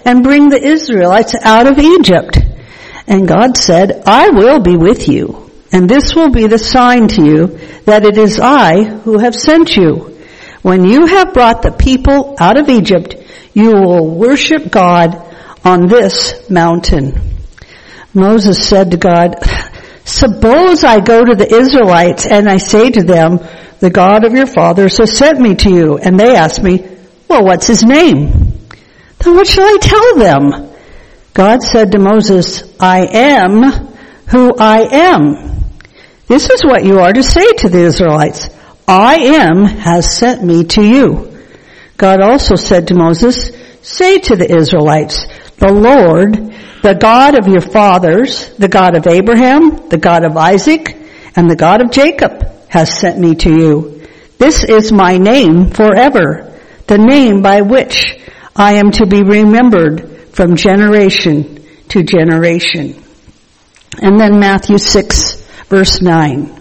and bring the Israelites out of Egypt. And God said, I will be with you, and this will be the sign to you that it is I who have sent you. When you have brought the people out of Egypt, you will worship God on this mountain. Moses said to God, suppose I go to the Israelites and I say to them, the God of your fathers has sent me to you. And they ask me, well, what's his name? Then what shall I tell them? God said to Moses, I am who I am. This is what you are to say to the Israelites. I am has sent me to you. God also said to Moses, say to the Israelites, the Lord, the God of your fathers, the God of Abraham, the God of Isaac, and the God of Jacob has sent me to you. This is my name forever, the name by which I am to be remembered from generation to generation. And then Matthew 6, verse 9.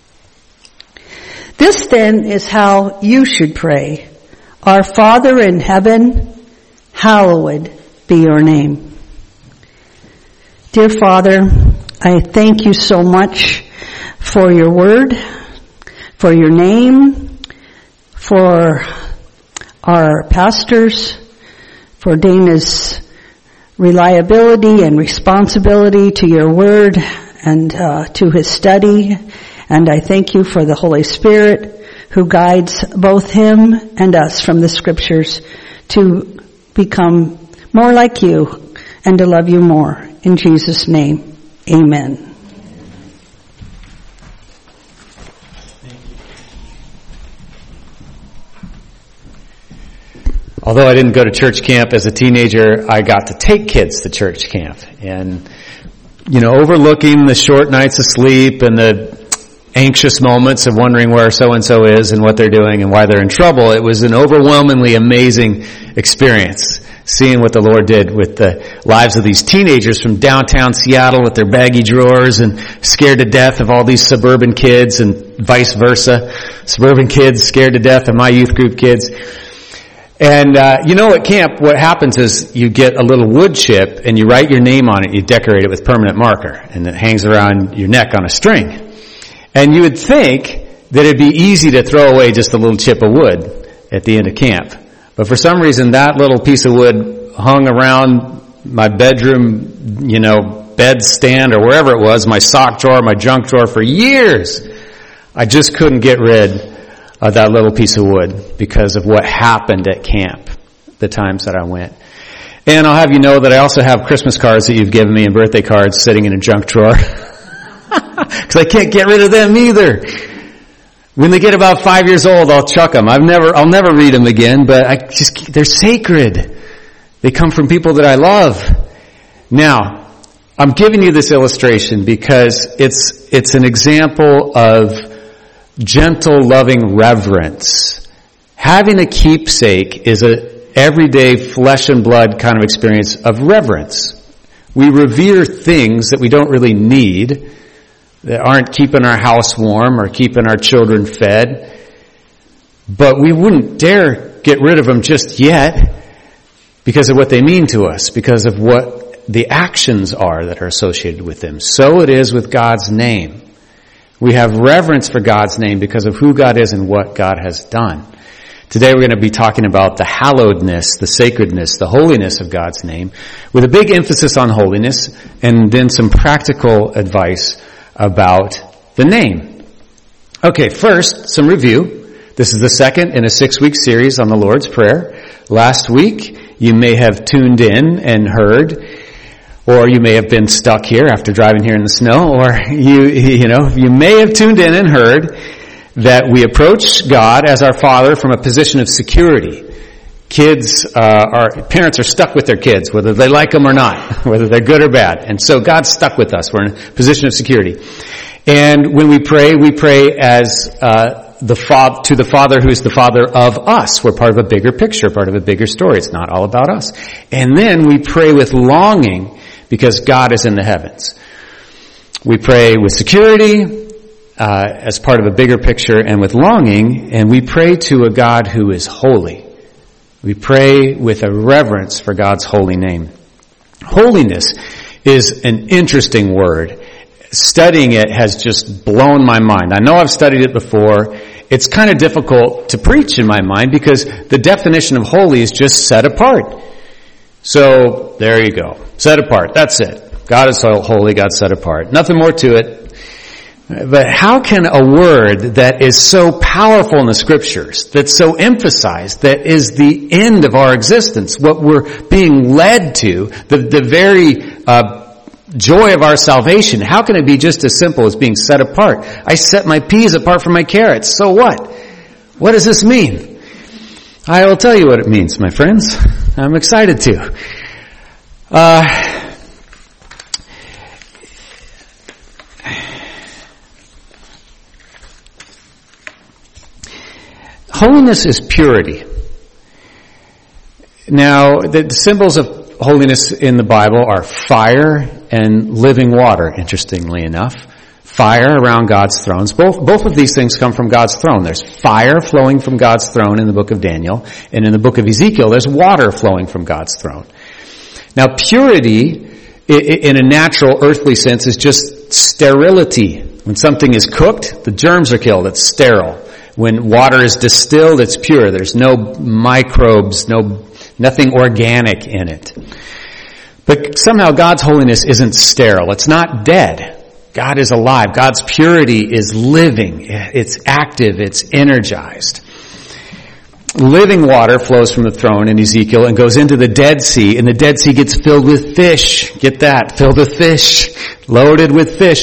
This then is how you should pray. Our Father in heaven, hallowed be your name. Dear Father, I thank you so much for your word, for your name, for our pastors, for Dana's reliability and responsibility to your word and to his study. And I thank you for the Holy Spirit who guides both him and us from the scriptures to become more like you and to love you more. In Jesus' name, amen. Although I didn't go to church camp as a teenager, I got to take kids to church camp. And, overlooking the short nights of sleep and the anxious moments of wondering where so-and-so is and what they're doing and why they're in trouble, it was an overwhelmingly amazing experience, seeing what the Lord did with the lives of these teenagers from downtown Seattle with their baggy drawers and scared to death of all these suburban kids and vice versa. Suburban kids scared to death of my youth group kids. And, at camp, what happens is you get a little wood chip and you write your name on it, you decorate it with permanent marker, and it hangs around your neck on a string. And you would think that it'd be easy to throw away just a little chip of wood at the end of camp. But for some reason, that little piece of wood hung around my bedroom, bed stand or wherever it was, my sock drawer, my junk drawer for years. I just couldn't get rid of that little piece of wood because of what happened at camp, the times that I went. And I'll have you know that I also have Christmas cards that you've given me and birthday cards sitting in a junk drawer. Because I can't get rid of them either. When they get about 5 years old, I'll chuck them. I'll never read them again, but they're sacred. They come from people that I love. Now, I'm giving you this illustration because it's an example of gentle, loving reverence. Having a keepsake is a everyday flesh and blood kind of experience of reverence. We revere things that we don't really need, that aren't keeping our house warm or keeping our children fed, but we wouldn't dare get rid of them just yet because of what they mean to us, because of what the actions are that are associated with them. So it is with God's name. We have reverence for God's name because of who God is and what God has done. Today we're going to be talking about the hallowedness, the sacredness, the holiness of God's name, with a big emphasis on holiness and then some practical advice about the name. Okay, first, some review. This is the second in a 6-week series on the Lord's Prayer. Last week, you may have tuned in and heard, or you may have been stuck here after driving here in the snow, or you may have tuned in and heard that we approach God as our Father from a position of security. Parents are stuck with their kids, whether they like them or not, whether they're good or bad. And so God's stuck with us. We're in a position of security. And when we pray as to the Father who is the Father of us. We're part of a bigger picture, part of a bigger story. It's not all about us. And then we pray with longing because God is in the heavens. We pray with security, as part of a bigger picture and with longing, and we pray to a God who is holy. We pray with a reverence for God's holy name. Holiness is an interesting word. Studying it has just blown my mind. I know I've studied it before. It's kind of difficult to preach in my mind because the definition of holy is just set apart. So, there you go. Set apart. That's it. God is so holy, God's set apart. Nothing more to it. But how can a word that is so powerful in the scriptures, that's so emphasized, that is the end of our existence, what we're being led to, the very joy of our salvation, how can it be just as simple as being set apart? I set my peas apart from my carrots. So what? What does this mean? I will tell you what it means, my friends. I'm excited to. Holiness is purity. Now, the symbols of holiness in the Bible are fire and living water, interestingly enough. Fire around God's thrones. Both of these things come from God's throne. There's fire flowing from God's throne in the book of Daniel, and in the book of Ezekiel, there's water flowing from God's throne. Now, purity, in a natural earthly sense, is just sterility. When something is cooked, the germs are killed. It's sterile. When water is distilled, it's pure. There's no microbes, nothing organic in it. But somehow God's holiness isn't sterile. It's not dead. God is alive. God's purity is living. It's active. It's energized. Living water flows from the throne in Ezekiel and goes into the Dead Sea, and the Dead Sea gets filled with fish. Get that? Filled with fish. Loaded with fish.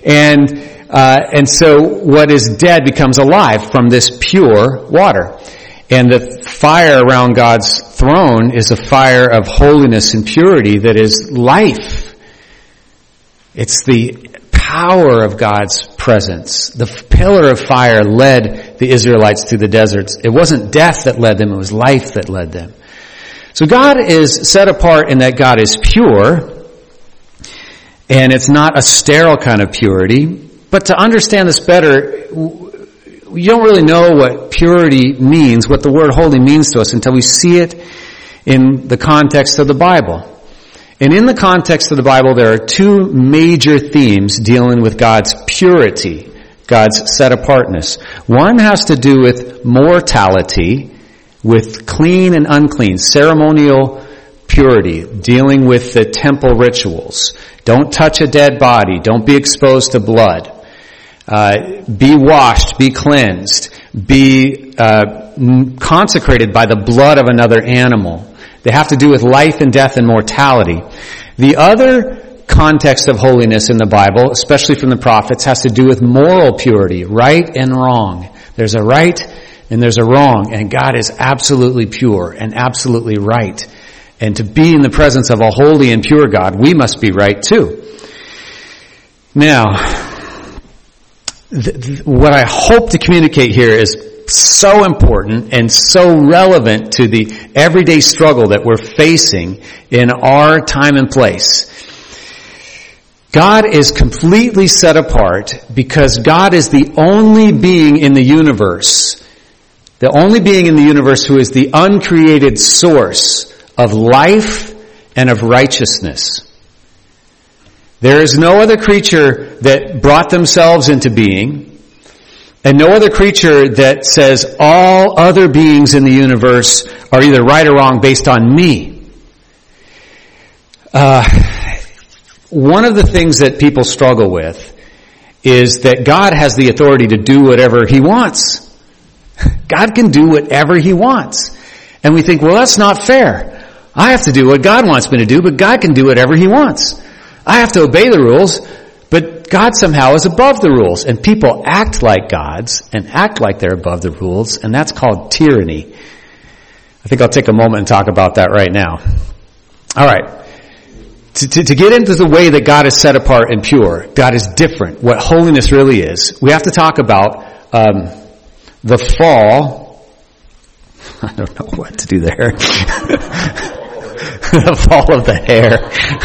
And so what is dead becomes alive from this pure water. And the fire around God's throne is a fire of holiness and purity that is life. It's the power of God's presence. The pillar of fire led the Israelites through the deserts. It wasn't death that led them, it was life that led them. So God is set apart in that God is pure, and it's not a sterile kind of purity. But to understand this better, you don't really know what purity means, what the word holy means to us, until we see it in the context of the Bible. And in the context of the Bible, there are two major themes dealing with God's purity, God's set-apartness. One has to do with mortality, with clean and unclean, ceremonial purity, dealing with the temple rituals. Don't touch a dead body. Don't be exposed to blood. Be washed, be cleansed, be consecrated by the blood of another animal. They have to do with life and death and mortality. The other context of holiness in the Bible, especially from the prophets, has to do with moral purity, right and wrong. There's a right and there's a wrong, and God is absolutely pure and absolutely right. And to be in the presence of a holy and pure God, we must be right too. Now, what I hope to communicate here is so important and so relevant to the everyday struggle that we're facing in our time and place. God is completely set apart because God is the only being in the universe, the only being in the universe who is the uncreated source of life and of righteousness. There is no other creature that brought themselves into being, and no other creature that says all other beings in the universe are either right or wrong based on me. One of the things that people struggle with is that God has the authority to do whatever He wants. God can do whatever He wants. And we think, well, that's not fair. I have to do what God wants me to do, but God can do whatever He wants. I have to obey the rules, but God somehow is above the rules. And people act like gods and act like they're above the rules, and that's called tyranny. I think I'll take a moment and talk about that right now. All right. To get into the way that God is set apart and pure, God is different, what holiness really is, we have to talk about the fall. I don't know what to do there. The fall of the hair.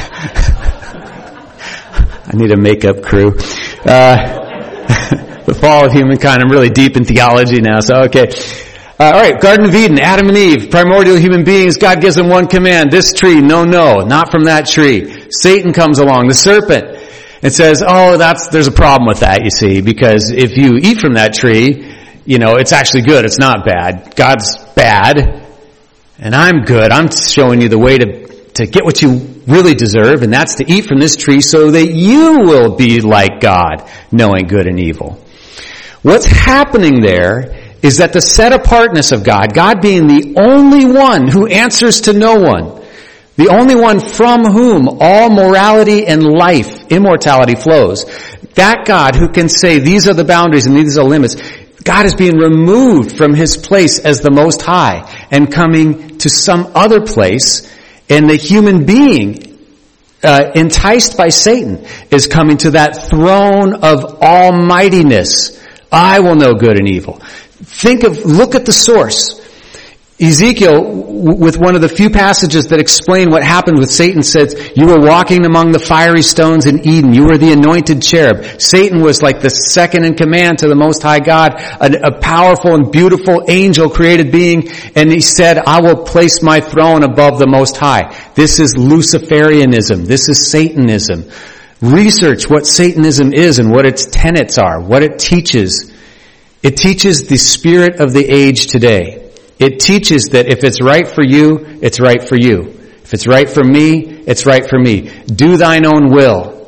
I need a makeup crew. The fall of humankind. I'm really deep in theology now, so okay. All right, Garden of Eden, Adam and Eve, primordial human beings. God gives them one command. This tree, no, not from that tree. Satan comes along, the serpent, and says, there's a problem with that, you see, because if you eat from that tree, it's actually good. It's not bad. God's bad, and I'm good. I'm showing you the way to get what you really deserve, and that's to eat from this tree so that you will be like God, knowing good and evil. What's happening there is that the set-apartness of God being the only one who answers to no one, the only one from whom all morality and life, immortality flows, that God who can say these are the boundaries and these are the limits, God is being removed from his place as the Most High and coming to some other place, and the human being, enticed by Satan, is coming to that throne of almightiness. I will know good and evil. Look at the source. Ezekiel, with one of the few passages that explain what happened with Satan, says, you were walking among the fiery stones in Eden. You were the anointed cherub. Satan was like the second in command to the Most High God, a powerful and beautiful angel created being. And he said, I will place my throne above the Most High. This is Luciferianism. This is Satanism. Research what Satanism is and what its tenets are, what it teaches. It teaches the spirit of the age today. It teaches that if it's right for you, it's right for you. If it's right for me, it's right for me. Do thine own will.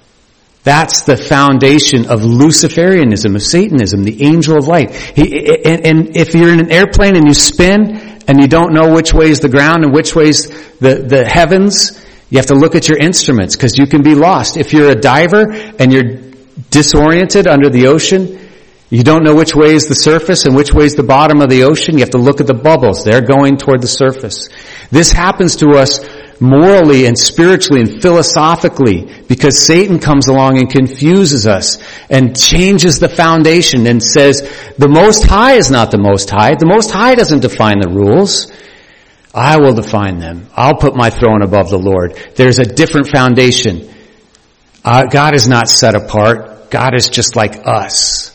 That's the foundation of Luciferianism, of Satanism, the angel of light. And if you're in an airplane and you spin and you don't know which way is the ground and which way is the heavens, you have to look at your instruments because you can be lost. If you're a diver and you're disoriented under the ocean, you don't know which way is the surface and which way is the bottom of the ocean. You have to look at the bubbles. They're going toward the surface. This happens to us morally and spiritually and philosophically because Satan comes along and confuses us and changes the foundation and says, the Most High is not the Most High. The Most High doesn't define the rules. I will define them. I'll put my throne above the Lord. There's a different foundation. God is not set apart. God is just like us.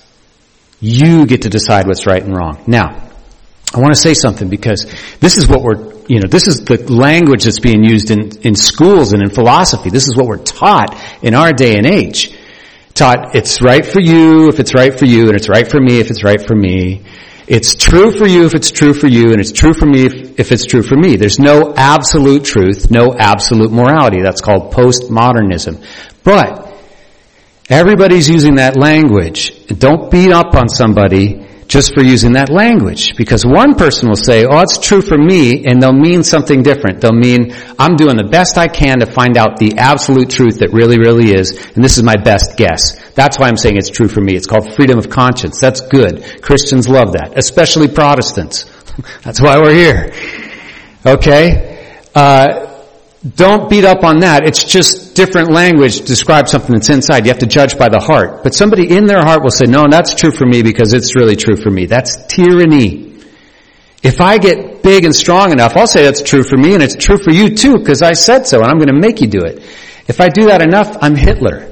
You get to decide what's right and wrong. Now, I want to say something because this is what this is the language that's being used in schools and in philosophy. This is what we're taught in our day and age. Taught, it's right for you if it's right for you, and it's right for me if it's right for me. It's true for you if it's true for you, and it's true for me if it's true for me. There's no absolute truth, no absolute morality. That's called postmodernism. But everybody's using that language. Don't beat up on somebody just for using that language. Because one person will say, it's true for me, and they'll mean something different. They'll mean, I'm doing the best I can to find out the absolute truth that really, really is, and this is my best guess. That's why I'm saying it's true for me. It's called freedom of conscience. That's good. Christians love that, especially Protestants. That's why we're here. Okay? Don't beat up on that. It's just different language to describe something that's inside. You have to judge by the heart. But somebody in their heart will say, no, that's true for me because it's really true for me. That's tyranny. If I get big and strong enough, I'll say that's true for me and it's true for you too because I said so and I'm going to make you do it. If I do that enough, I'm Hitler.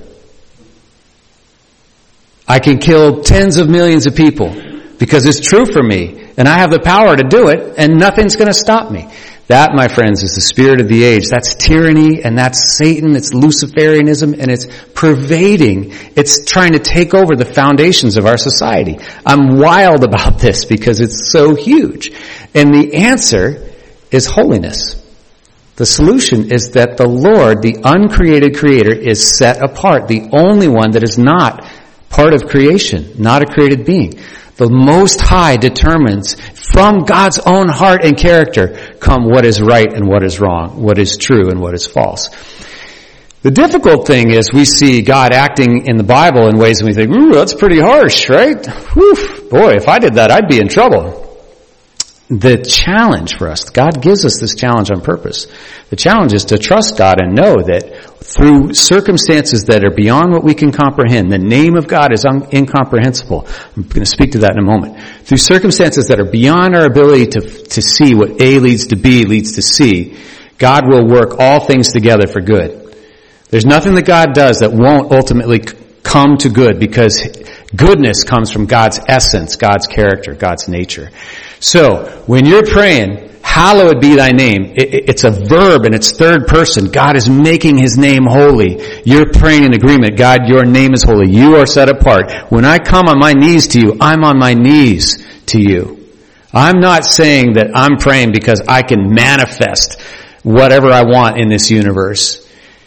I can kill tens of millions of people because it's true for me and I have the power to do it and nothing's going to stop me. That, my friends, is the spirit of the age. That's tyranny and that's Satan. It's Luciferianism and it's pervading. It's trying to take over the foundations of our society. I'm wild about this because it's so huge. And the answer is holiness. The solution is that the Lord, the uncreated creator, is set apart. The only one that is not part of creation, not a created being. The Most High determines from God's own heart and character come what is right and what is wrong, what is true and what is false. The difficult thing is we see God acting in the Bible in ways and we think, ooh, that's pretty harsh, right? Whew, boy, if I did that, I'd be in trouble. The challenge for us, God gives us this challenge on purpose. The challenge is to trust God and know that through circumstances that are beyond what we can comprehend, the name of God is incomprehensible. I'm going to speak to that in a moment. Through circumstances that are beyond our ability to see what A leads to B leads to C, God will work all things together for good. There's nothing that God does that won't ultimately come to good because goodness comes from God's essence, God's character, God's nature. So, when you're praying, hallowed be thy name, it's a verb and it's third person. God is making his name holy. You're praying in agreement. God, your name is holy. You are set apart. When I come on my knees to you, I'm on my knees to you. I'm not saying that I'm praying because I can manifest whatever I want in this universe.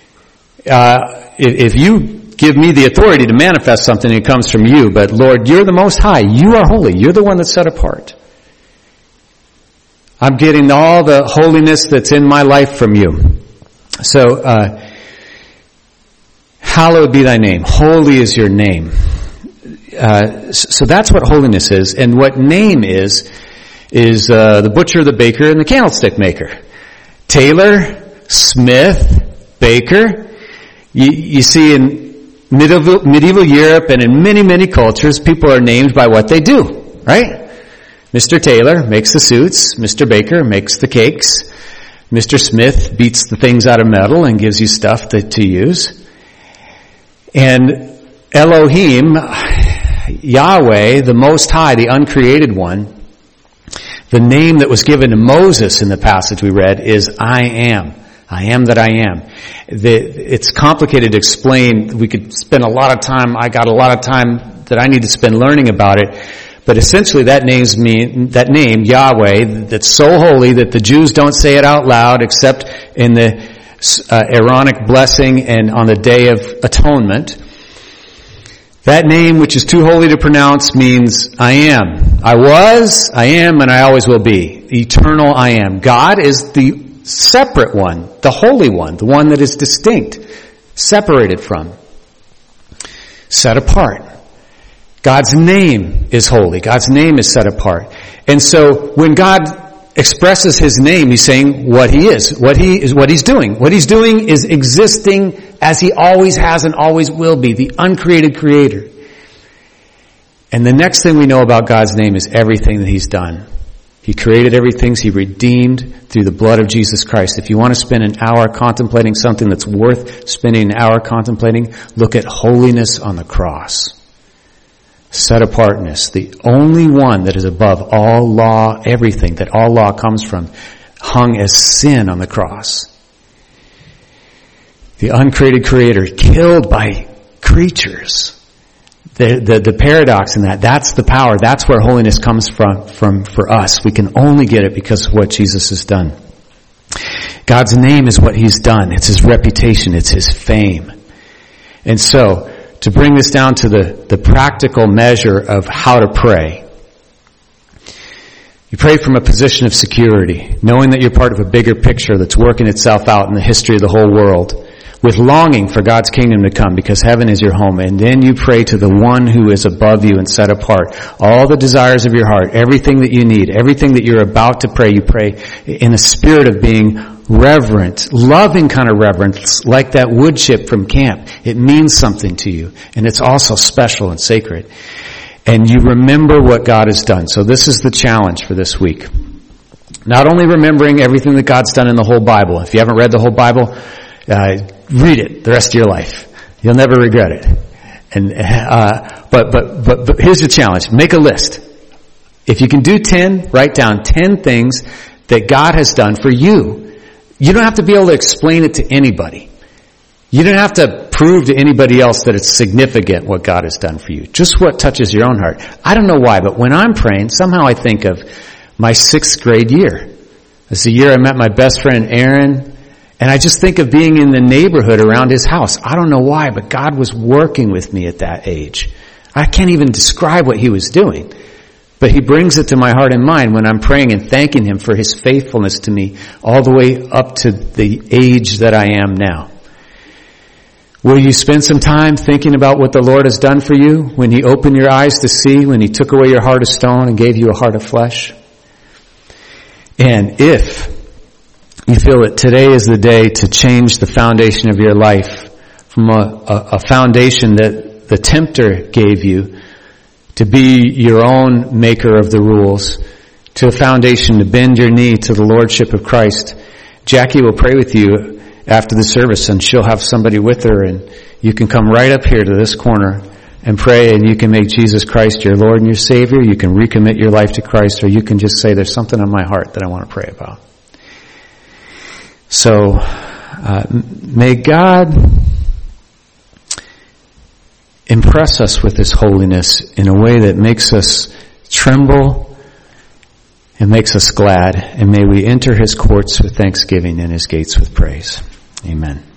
If you give me the authority to manifest something, it comes from you. But Lord, you're the Most High. You are holy. You're the one that's set apart. I'm getting all the holiness that's in my life from you. So, hallowed be thy name. Holy is your name. So that's what holiness is. And what name is the butcher, the baker, and the candlestick maker. Taylor, Smith, baker. You see in medieval Europe and in many, many cultures, people are named by what they do, right? Mr. Taylor makes the suits. Mr. Baker makes the cakes. Mr. Smith beats the things out of metal and gives you stuff to use. And Elohim, Yahweh, the Most High, the uncreated one, the name that was given to Moses in the passage we read is I am. I am that I am. It's complicated to explain. We could spend a lot of time. I got a lot of time that I need to spend learning about it. But essentially that name, Yahweh, that's so holy that the Jews don't say it out loud except in the Aaronic blessing and on the Day of Atonement. That name, which is too holy to pronounce, means I am. I was, I am, and I always will be. Eternal I am. God is the separate one, the holy one, the one that is distinct, separated from, set apart. God's name is holy. God's name is set apart. And so when God expresses his name, he's saying what he is, what he's doing. What he's doing is existing as he always has and always will be, the uncreated creator. And the next thing we know about God's name is everything that he's done. He created everything. He redeemed through the blood of Jesus Christ. If you want to spend an hour contemplating something that's worth spending an hour contemplating, look at holiness on the cross. Set apartness, the only one that is above all law, everything that all law comes from, hung as sin on the cross. The uncreated creator killed by creatures. The paradox in that's the power. That's where holiness comes from for us. We can only get it because of what Jesus has done. God's name is what he's done. It's his reputation. It's his fame. And so, to bring this down to the practical measure of how to pray. You pray from a position of security, knowing that you're part of a bigger picture that's working itself out in the history of the whole world, with longing for God's kingdom to come because heaven is your home. And then you pray to the one who is above you and set apart. All the desires of your heart, everything that you need, everything that you're about to pray, you pray in a spirit of being reverent, loving kind of reverence, like that wood chip from camp. It means something to you, and it's also special and sacred. And you remember what God has done. So this is the challenge for this week. Not only remembering everything that God's done in the whole Bible. If you haven't read the whole Bible, read it the rest of your life. You'll never regret it. And but here's the challenge. Make a list. If you can do 10, write down 10 things that God has done for you. You don't have to be able to explain it to anybody. You don't have to prove to anybody else that it's significant what God has done for you. Just what touches your own heart. I don't know why, but when I'm praying, somehow I think of my 6th grade year. It's the year I met my best friend Aaron, and I just think of being in the neighborhood around his house. I don't know why, but God was working with me at that age. I can't even describe what he was doing. But he brings it to my heart and mind when I'm praying and thanking him for his faithfulness to me all the way up to the age that I am now. Will you spend some time thinking about what the Lord has done for you when he opened your eyes to see, when he took away your heart of stone and gave you a heart of flesh? And if you feel that today is the day to change the foundation of your life from a foundation that the tempter gave you to be your own maker of the rules, to a foundation to bend your knee to the Lordship of Christ, Jackie will pray with you after the service, and she'll have somebody with her, and you can come right up here to this corner and pray, and you can make Jesus Christ your Lord and your Savior. You can recommit your life to Christ, or you can just say, there's something on my heart that I want to pray about. So, may God impress us with His holiness in a way that makes us tremble and makes us glad. And may we enter His courts with thanksgiving and His gates with praise. Amen.